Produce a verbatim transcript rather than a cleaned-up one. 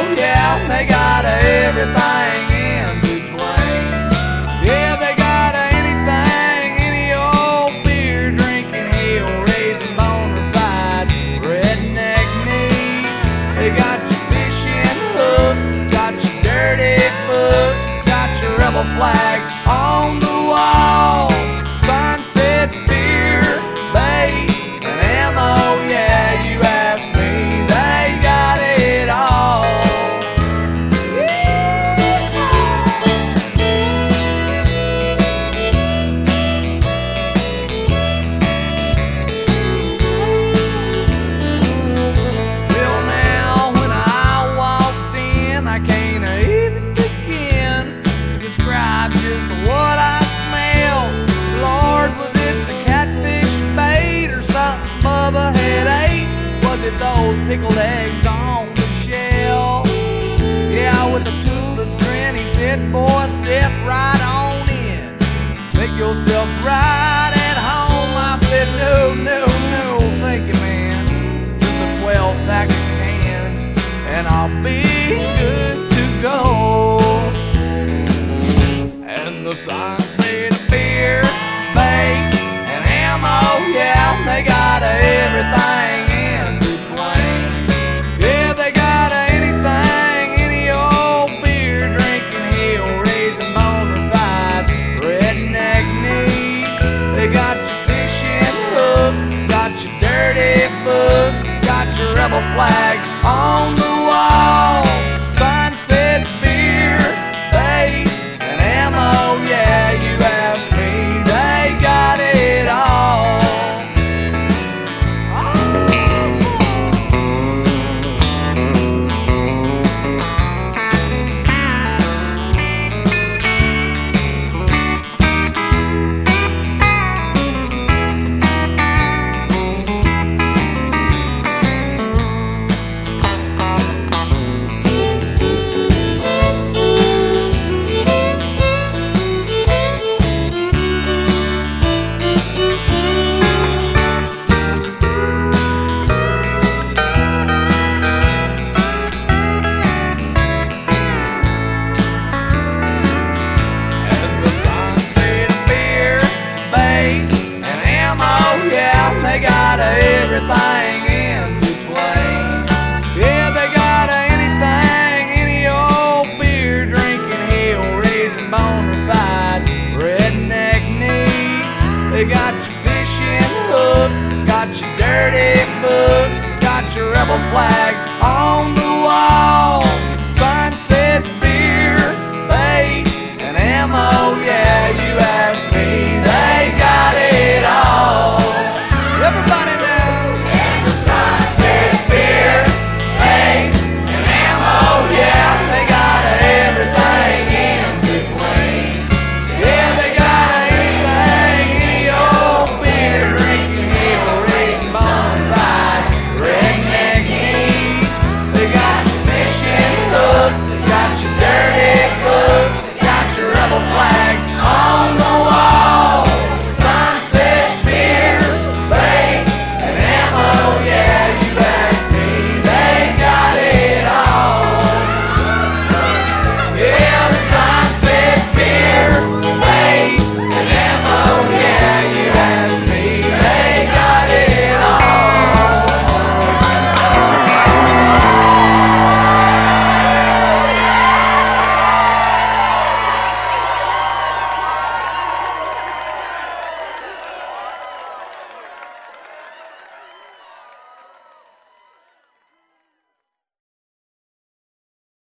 yeah, they got everything in between. Yeah, they got anything, any old beer drinking, hell-raising, bona-fide redneck needs. They got your fishing hooks, got your dirty books, got your rebel flag on the wall. Sunset beer, bait, and ammo, yeah, you ask me, they got it all. Well, now, when I walked in, I can't even begin to describe just what I smelled. Lord, was it the catfish bait or something Bubba had ate? Was it those pickled eggs on the shell? Yeah, with a toothless grin, he said, boy, step right on in, make yourself right at home. I said, no, no, no, thank you, man. Just a twelve pack of cans, and I'll be good to go. And the sign